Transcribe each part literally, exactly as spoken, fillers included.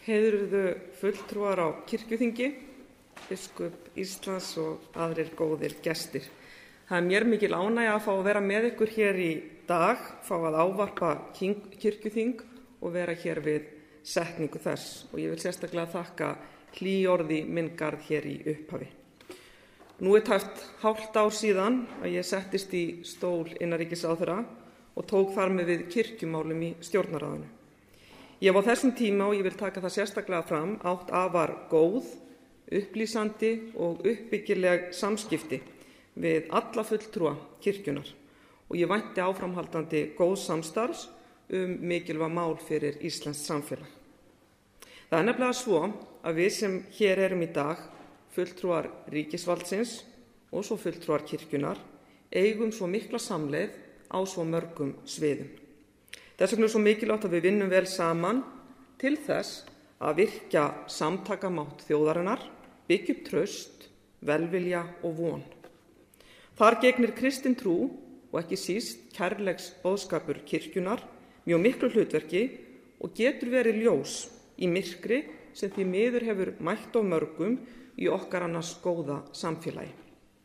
Heiðruðu fulltrúar á kirkjuþingi, biskup Íslands og aðrir góðir gestir. Það er mér mikil ánægja að fá að vera með ykkur hér í dag, fá að ávarpa kirkjuþing og vera hér við setningu þess. Og ég vil sérstaklega þakka hlýorð í minn garð hér í upphafi. Nú er tæpt hálft ár síðan að ég settist í stól innanríkisráðherra og tók þar með við kirkjumálum í stjórnarráðinu. Ég hef á þessum tíma, og ég vil taka það sérstaklega fram, átt afar góð, upplýsandi og uppbyggileg samskipti við alla fulltrúa kirkjunar og ég vænti áframhaldandi góð samstarfs um mikilvæg mál fyrir íslenskt samfélag. Það er nefnilega svo að við sem hér erum í dag, fulltrúar ríkisvaldsins og svo fulltrúar kirkjunar, eigum svo mikla samleið á svo mörgum sviðum. Þess vegna er svo mikilvægt að við vinnum vel saman til þess að virkja samtakamátt þjóðarinnar, byggja upp traust, velvilja og von. Þar gegnir kristin trú og ekki síst kærleiks boðskapur kirkjunar mjög miklu hlutverki og getur verið ljós í myrkri sem því miður hefur mætt á mörgum í okkar annars góða samfélagi.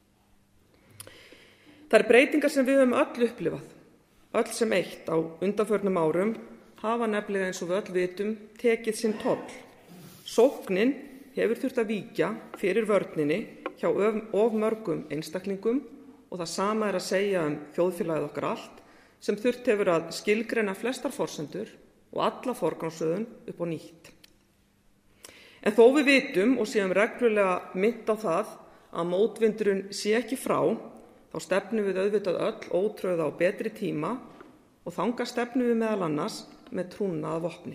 Þær breytingar sem við höfum öll upplifað, öll sem eitt á undanförnum árum, hafa nefnilega eins og við öll vitum tekið sinn toll. Sóknin hefur þurft að víkja fyrir vörninni hjá of mörgum einstaklingum og það sama er að segja um þjóðfélagið okkar allt sem þurft hefur að skilgreina flestar forsendur og alla forgangsröðun upp á nýtt. En þó við vitum og séum reglulega minnt á það að mótvindurinn sé ekki frá, þá stefnum við auðvitað öll ótrauða á betri tíma og þangað stefnum við meðal annars með trúna að vopni.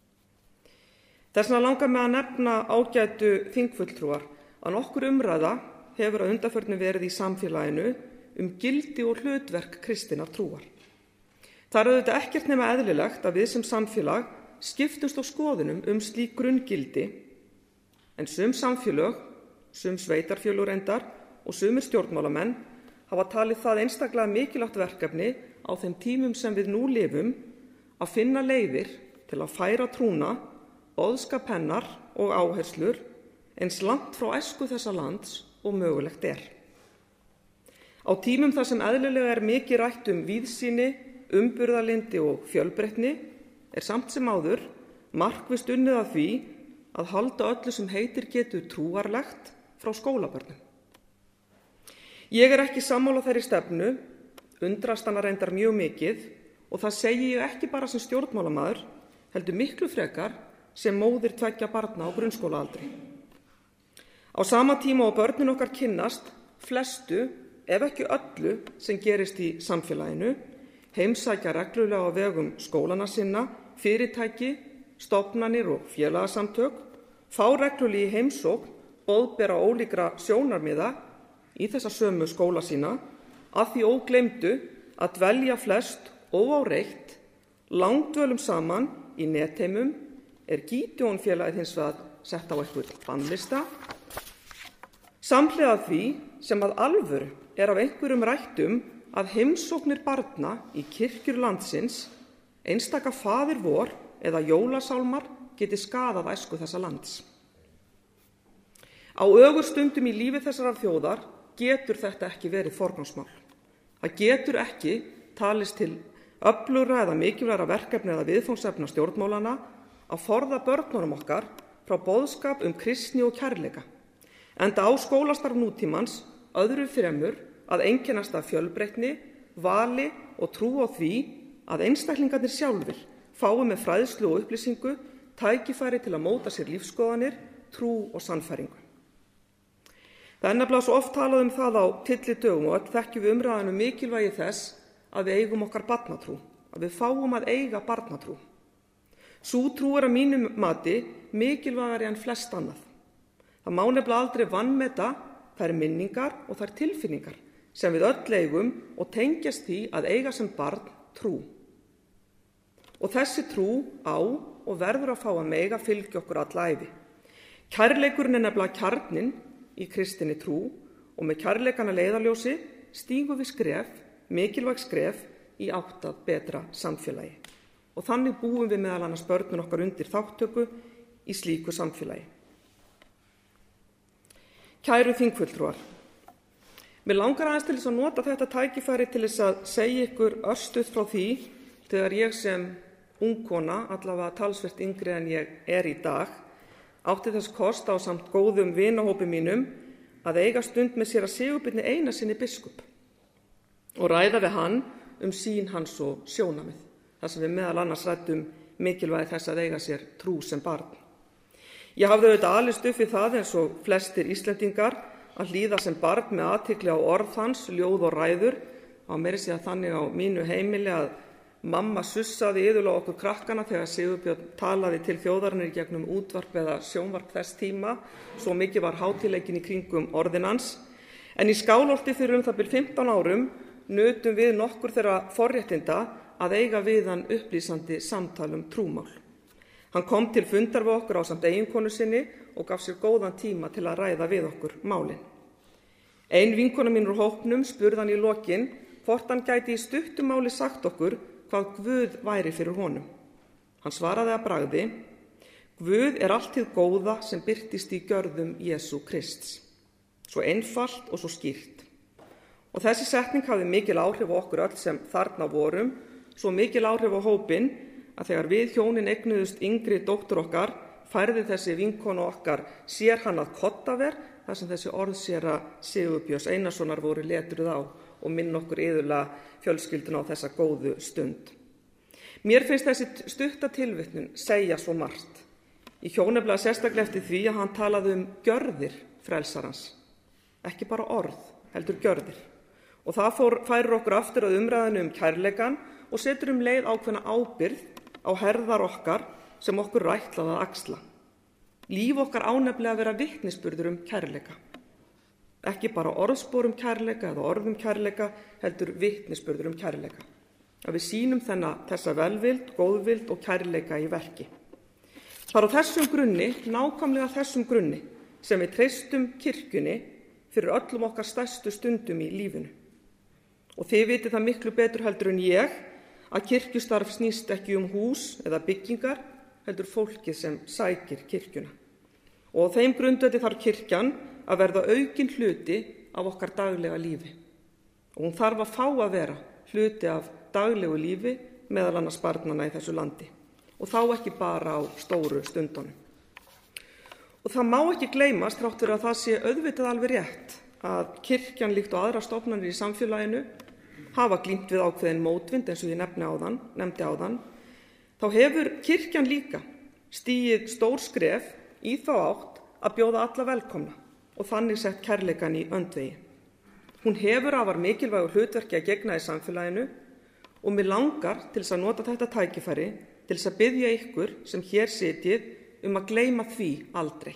Þess vegna langar mig að nefna ágætu þingfulltrúar að nokkur umræða hefur að undanförnu verið í samfélaginu um gildi og hlutverk kristinnar trúar. Það er auðvitað ekkert nema eðlilegt að við sem samfélag skiptumst á skoðunum um slík grunngildi, en sum samfélög, sum sveitarfélög reyndar og sumir stjórnmálamenn hafa talið það einstaklega mikilvægt verkefni á þeim tímum sem við nú lifum að finna leiðir til að færa trúna, boðskap hennar og áherslur eins langt frá æsku þessa lands og mögulegt er. Á tímum þar sem eðlilega er mikið rætt um víðsýni, umburðarlyndi og fjölbreytni er samt sem áður markvisst unnið að því að halda öllu sem heitir getur trúarlegt frá skólabörnum. Ég er ekki sammála þeirri stefnu, undrast hana reyndar mjög mikið og það segi ég ekki bara sem stjórnmálamaður, heldur miklu frekar sem móðir tveggja barna á grunnskólaaldri. Á sama tíma og börnin okkar kynnast flestu, ef ekki öllu, sem gerist í samfélaginu, heimsækja reglulega á vegum skólana sinna, fyrirtæki, stofnanir og félagasamtök, fá reglulega í heimsókn, boðbera ólíkra sjónarmiða í þessa sömu skóla sína, að því ógleymdu að dvelja flest óáreitt, langdvölum saman í netheimum, er Gídeonfélagið hins vegar sett á einhvern bannlista, samhliða því sem að alvöru er af einhverjum rættum að heimsóknir barna í kirkjur landsins, einstaka faðir vor eða jólasálmar geti skaðað æsku þessa lands. Á ögurstundum í lífi þessarar þjóðar getur þetta ekki verið forgangsmál. Það getur ekki talist til öflugra eða mikilvægra verkefni eða viðfangsefna stjórnmálana að forða börnunum okkar frá boðskap um kristni og kærleika. Enda á skólastarf nútímans öðru fremur að einkennast af fjölbreytni, vali og trú á því að einstaklingarnir sjálfir fái með fræðslu og upplýsingu tækifæri til að móta sér lífsskoðanir, trú og sannfæringu. Það er nefnilega svo oft talað um það á tyllidögum og öll þekkjum við umræðan um mikilvægi þess að við eigum okkar barnatrú, að við fáum að eiga barnatrú. Sú trú er að mínum mati mikilvægari en flest annað. Það má nefnilega aldrei vanmeta þær minningar og þær tilfinningar sem við öll eigum og tengjast því að eiga sem barn trú. Og þessi trú á og verður að fá að mega fylgja okkur alla ævi. Kærleikurinn er nefnilega kjarninn í kristinni trú og með kærleikana leiðarljósi stígum við skref, mikilvæg skref í átt að betra samfélagi. Og þannig búum við meðal annars börnun okkar undir þátttöku í slíku samfélagi. Kæru þingfulltrúar, mér langar aðeins til þess að nota þetta tækifæri til þess að segja ykkur örstuð frá því þegar ég sem ungkona, allavega talsvert yngri en ég er í dag, átti þess kost á samt góðum vinahópi mínum að eiga stund með séra Sigurbirni Einarssyni biskup og ræða við hann um sýn hans og sjónamið, þar sem við meðal annars ræddum mikilvægi þess að eiga sér trú sem barn. Ég hafði auðvitað alist upp við það eins og flestir Íslendingar að hlýða sem barn með athygli á orð hans, ljóð og ræður, á meira segja þannig á mínu heimili að mamma sussaði iðulega okkur krakkana þegar Sigurbjörn talaði til þjóðarinnar í gegnum útvarp eða sjónvarp þess tíma, svo mikið var hátíðleikinn í kringum orðin hans. En í Skálholti fyrir um það bil fimmtán árum nutum við nokkur þeirra forréttinda að eiga við hann upplýsandi samtal um trúmál. Hann kom til fundar við okkur ásamt eiginkonu sinni og gaf sér góðan tíma til að ræða við okkur málin. Ein vinkona mín úr hópnum spurði hann í lokin hvort hann gæti í stuttu máli sagt okkur hvað Guð væri fyrir honum. Hann svaraði að bragði: Guð er allt hið góða sem birtist í gjörðum Jesú Krists. Svo einfalt og svo skýrt. Og þessi setning hafði mikil áhrif á okkur öll sem þarna vorum, svo mikil áhrif á hópinn að þegar við hjónin eignuðust yngri dóttur okkar, færði þessi vinkonu okkar sér hannað kottaver þar sem þessi orð séra Sigurbjörns Einarssonar voru letruð á og minn okkur iðulega fjölskylduna á þessa góðu stund. Mér finnst þessi stutta tilvitnun segja svo margt. Í Hjónablaði sérstaklega eftir því að hann talaði um gjörðir frelsarans. Ekki bara orð, heldur gjörðir. Og það fór, færir okkur aftur að umræðinu um kærleikan og setur um leið ákveðna ábyrgð á herðar okkar sem okkur er ætlað að axla. Líf okkar á nefnilega að vera vitnisburður um kærleika. Ekki bara orðspor um kærleika eða orð um kærleika, heldur vitnisburður um kærleika. Að við sýnum þennan þessa velvild, góðvild og kærleika í verki. Það er á þessum grunni, nákvæmlega þessum grunni, sem við treystum kirkjunni fyrir öllum okkar stærstu stundum í lífinu. Og þið vitið það miklu betur heldur en ég að kirkjustarf snýst ekki um hús eða byggingar, heldur fólkið sem sækir kirkjuna. Og á þeim grundvelli þarf kirkjan að verða aukinn hluti af okkar daglega lífi. Og hún þarf að fá að vera hluti af daglegu lífi meðal annars barnanna í þessu landi. Og þá ekki bara á stóru stundunum. Og það má ekki gleymast, þrátt fyrir að það sé auðvitað alveg rétt, að kirkjan líkt og aðrar stofnanir í samfélaginu hafa glímt við ákveðin mótvind eins og ég nefndi áðan, nefndi áðan, þá hefur kirkjan líka stigið stór skref í þá átt að bjóða alla velkomna og þannig sett kærleikann í öndvegi. Hún hefur afar mikilvægu hlutverki að gegna í samfélaginu og mig langar til þess að nota þetta tækifæri til þess að biðja ykkur sem hér sitjið um að gleyma því aldrei.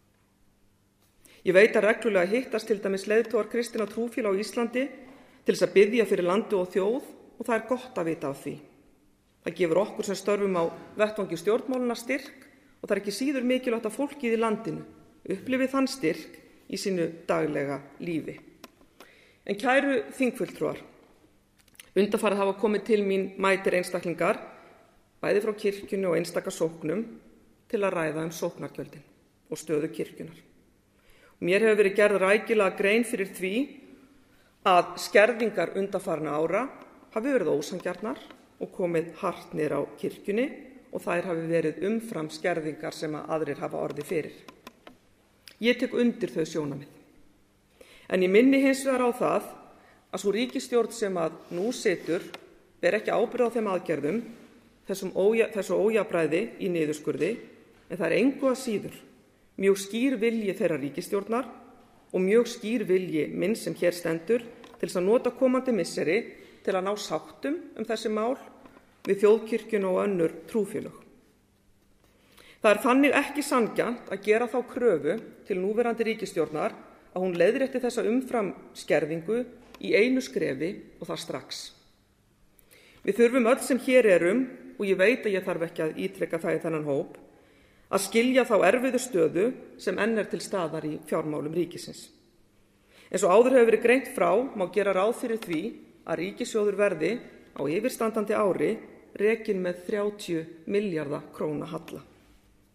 Ég veit að reglulega hittast til dæmis leiðtogar kristinna trúfélaga á Íslandi til þess að biðja fyrir landi og þjóð og það er gott að vita af því. Það gefur okkur sem störfum á vettvangi stjórnmálana styrk og það er ekki síður mikilvægt að fólkið í landinu upplifi þann styrk í sínu daglega lífi. En kæru þingfulltrúar, undanfarið hafa komið til mín mætir einstaklingar, bæði frá kirkjunni og einstaka sóknum, til að ræða um sóknargjöldin og stöðu kirkjunar. Mér hefur verið gerð rækilega grein fyrir því að skerðingar undanfarna ára hafi verið ósangjarnar og komið hart niður á kirkjunni og þær hafi verið umfram skerðingar sem að aðrir hafa orðið fyrir. Ég tek undir þau sjónarmið. En ég minni hins vegar á það að sú ríkisstjórn sem að nú situr ber ekki ábyrgð á þeim aðgerðum, þessum ója, þessu ójafnræði í niðurskurði, en það er engu að síður mjög skýr vilji þeirra ríkisstjórnar og mjög skýr vilji minn sem hér stendur til þess að nota komandi misseri til að ná sáttum um þessi mál við þjóðkirkjuna og önnur trúfélög. Það er þannig ekki sanngjarnt að gera þá kröfu til núverandi ríkisstjórnar að hún leiðrétti þessa umfram skerðingu í einu skrefi og það strax. Við þurfum öll sem hér erum, og ég veit að ég þarf ekki að ítreka það í þennan hóp, að skilja þá erfiðu stöðu sem enn er til staðar í fjármálum ríkisins. Eins og áður hefur verið greint frá má gera ráð fyrir því að ríkissjóður verði á yfirstandandi ári rekinn með þrjátíu milljarða króna halla.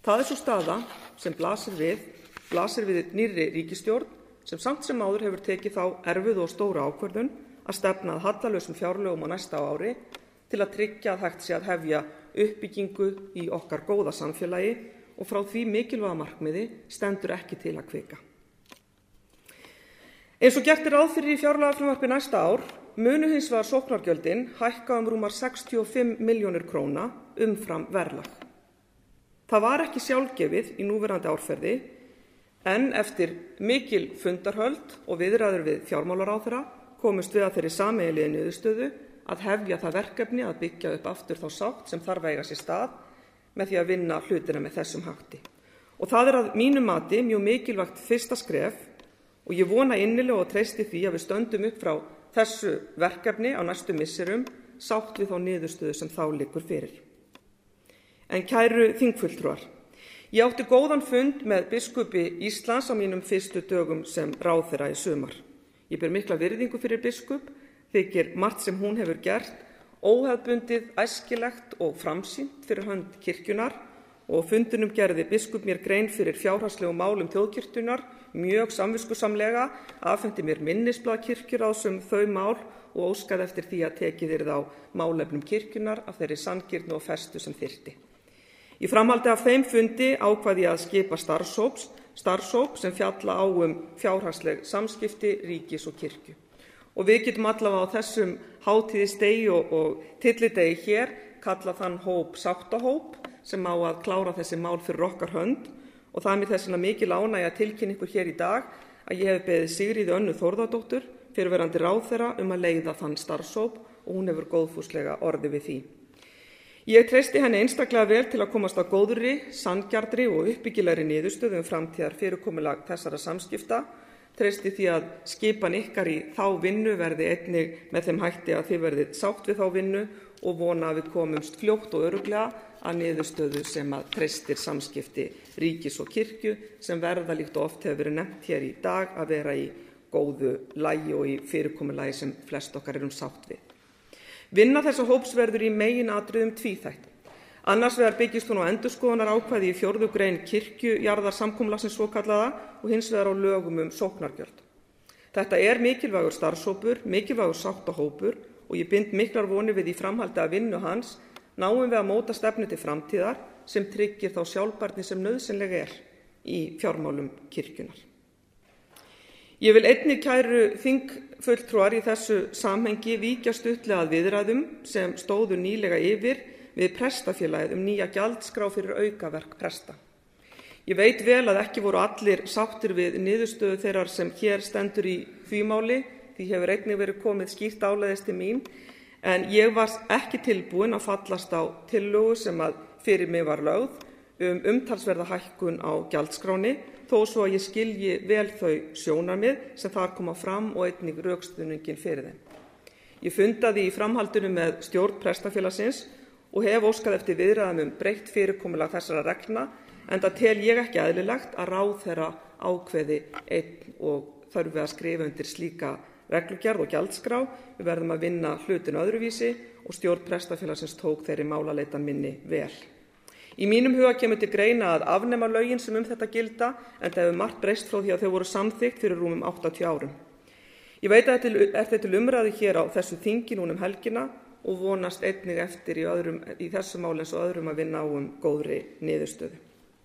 Það er svo staða sem blasir við, blasir við nýrri ríkisstjórn sem samt sem áður hefur tekið þá erfiðu og stóra ákvörðun að stefna að hallalausum fjárlögum á næsta ári til að tryggja að hægt sé að hefja uppbyggingu í okkar góða samfélagi og frá því mikilvæga markmiði stendur ekki til að hvika. Eins og gert er ráð fyrir í fjárlagafrumvarpi næsta ár munu hins vegar sóknargjöldin hækka um rúmar sextíu og fimm milljónir króna umfram verðlag. Það var ekki sjálfgefið í núverandi árferði en eftir mikil fundarhöld og viðræður við fjármálaráðherra komust við að þeirri sameiginlegu niðurstöðu að hefja það verkefni að byggja upp aftur þá sátt sem þarf að eiga sér stað með því að vinna hlutina með þessum hætti. Og það er að mínu mati mjög mikilvægt fyrsta skref og ég vona innilega og treysti því að við stöndum upp frá þessu verkefni á næstu misserum sátt við þá niðurstöðu sem þá liggur fyrir. En kæru þingfulltrúar, ég átti góðan fund með biskupi Íslands á mínum fyrstu dögum sem ráðherra í sumar. Ég ber mikla virðingu fyrir biskup, þykir margt sem hún hefur gert óhefðbundið, æskilegt og framsýnt fyrir hönd kirkjunnar og á fundinum gerði biskup mér grein fyrir fjárhagslegum málum þjóðkirkjunnar mjög samviskusamlega, afhenti mér minnisblað kirkjuráðs um þau mál og óskaði eftir því að tekið yrði á málefnum kirkjunnar af þeirri sanngirni og festu sem þyrfti. Í framhaldi af þeim fundi ákvað ég að skipa starfshóps, starfshóp sem fjalla á um fjárhagsleg samskipti ríkis og kirkju. Og við getum allavega á þessum hátíðisdegi og, og tyllidegi hér kalla þann hóp sáttahóp sem á að klára þessi mál fyrir okkar hönd og það er mér þess vegna mikil ánægja að tilkynna ykkur hér í dag að ég hef beðið Sigríði Önnu Þórðardóttur, fyrrverandi ráðherra, um að leiða þann starfshóp og hún hefur góðfúslega orðið við því. Ég treysti henni einstaklega vel til að komast að góðri, sanngjarnri og uppbyggilegri niðurstöðu um framtíðar fyrirkomulag þessara samskipta, treysti því að skipan ykkar í þá vinnu verði einnig með þeim hætti að þið verðið sátt við þá vinnu og vona að við komumst fljótt og örugglega að niðurstöðu sem að treystir samskipti ríkis og kirkju sem verða líkt og oft hefur verið nefnt hér í dag að vera í góðu lagi og í fyrirkomulagi sem flest okkar erum sátt við. Vinna þessa hóps verður í meginatriðum tvíþætt. Annars vegar byggist hún á endurskoðunar ákvæði í fjórðu grein kirkjujarðarsamkomulagsins svokallaða og hins vegar á lögum um sóknargjöld. Þetta er mikilvægur starfshópur, mikilvægur sáttahópur og ég bind miklar vonir við í framhaldi af vinnu hans náum við að móta stefnu til framtíðar sem tryggir þá sjálfbærni sem nauðsynleg er í fjármálum kirkjunnar. Ég vil einnig kæru þingfulltrúar í þessu samhengi víkja stuttlega að viðræðum sem stóðu nýlega yfir við prestafélagið um nýja gjaldskrá fyrir aukaverk presta. Ég veit vel að ekki voru allir sáttir við niðurstöðu þeirrar sem hér stendur í því máli, því hefur einnig verið komið skýrt áleiðis til mín, en ég var ekki tilbúin að fallast á tillögu sem að fyrir mig var lögð um umtalsverða hækkun á gjaldskráni, þó svo að ég skilji vel þau sjónarmið sem þar koma fram og einnig rökstuðningin fyrir þeim. Ég fundaði í framhaldinu með stjórn prestafélagsins og hef óskað eftir viðræðum um breytt fyrirkomulag þessara reglna, enda tel ég ekki eðlilegt að ráðherra ákveði einn og þurfi að skrifa undir slíka reglugerð og gjaldskrá. Við verðum að vinna hlutin öðruvísi og stjórn prestafélagsins tók þeirri málaleitan minni vel. Í mínum huga kemur til greina að afnema lögin sem um þetta gilda, en það hefur margt breyst frá því að þau voru samþykkt fyrir rúmum áttatíu árum. Ég veit að þetta er til umræðu hér á þessu þingi núna um helgina og vonast einnig eftir í, öðrum, í þessu máli eins og öðrum að vinna á um góðri niðurstöðu.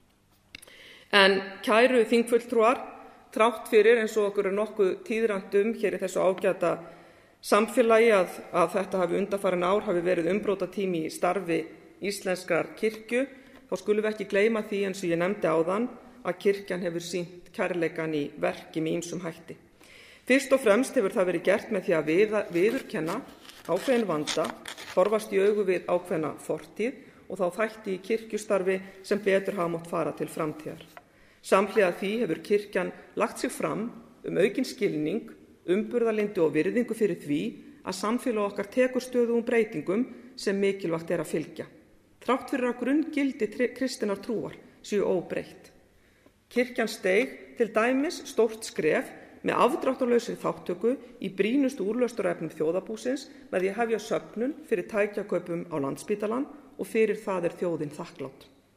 En kæru þingfulltrúar, þrátt fyrir eins og okkur er nokkuð tíðrætt um hér í þessu ágæta samfélagi að, að þetta hafi undanfarin ár hafi verið umbrotatími í starfi íslenskrar kirkju, þá skulum við ekki gleyma því eins og ég nefndi áðan að kirkjan hefur sýnt kærleikann í verki með ýmsum hætti. Fyrst og fremst hefur það verið gert með því að við, viðurkenna ákveðin vanda, horfast í augu við ákveðna fortíð og þá þætti í kirkjustarfi sem betur hafa mátt fara til framtíðar. Samhliða því hefur kirkjan lagt sig fram um aukinn skilning, umburðarlyndi og virðingu fyrir því að samfélag okkar tekur stöðugum breytingum sem mikilvægt er að fylgja. Þrátt fyrir að grunngildi kristinnar trúar séu óbreytt. Kirkjan steig til dæmis stórt skref með afdráttarlausri þátttöku í brýnustu úrlausnarefnum þjóðarbúsins með því að hefja söfnun fyrir tækjakaupum á Landspítalann og fyrir það er þjóðin þakklát.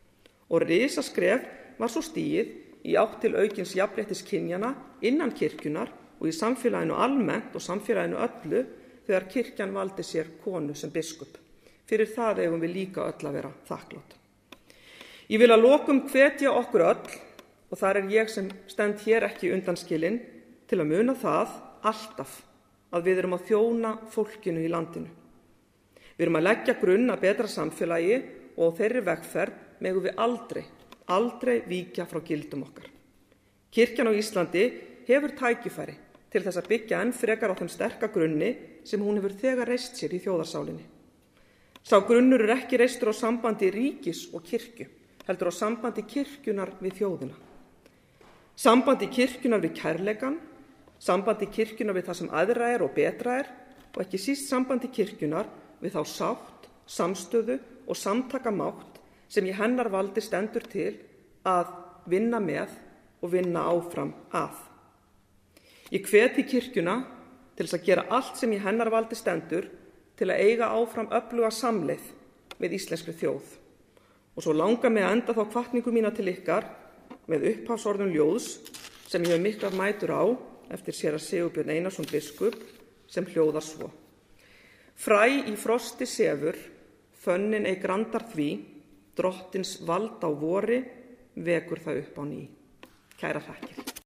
og risaskref var svo stigið í átt til aukins jafnréttis kynjanna innan kirkjunnar og í samfélaginu almennt og samfélaginu öllu þegar kirkjan valdi sér konu sem biskup. Fyrir það eigum við líka öll að vera þakklát. Ég vil að lokum hvetja okkur öll, og þar er ég sem stend hér ekki undanskilin, til að muna það alltaf að við erum að þjóna fólkinu í landinu. Við erum að leggja grunn að betra samfélagi og þeirri vegferð megum við aldrei, aldrei víkja frá gildum okkar. Kirkjan á Íslandi hefur tækifæri til þess að byggja enn frekar á þeim sterka grunni sem hún hefur þegar reist sér í þjóðarsálinni. Sá grunnur er ekki reistur á sambandi ríkis og kirkju, heldur á sambandi kirkjunar við þjóðina. Sambandi kirkjunar við kærleikann, sambandi kirkjunar við það sem aðra er og betra er og ekki síst sambandi kirkjunar við þá sátt, samstöðu og samtakamátt sem í hennar valdi stendur til að vinna með og vinna áfram að. Ég hveti kirkjuna til þess að gera allt sem í hennar valdi stendur til að eiga áfram öfluga samleið með íslenskri þjóð. Og svo langar mig að enda þá hvatningu mína til ykkar með upphafsorðum ljóðs sem ég hef miklar mætur á eftir séra Sigurbjörn Einarsson biskup sem hljóðar svo. Fræ í frosti sefur, fönnin ei grandar því, drottins vald á vori vekur það upp á ný. Kærar þakkir.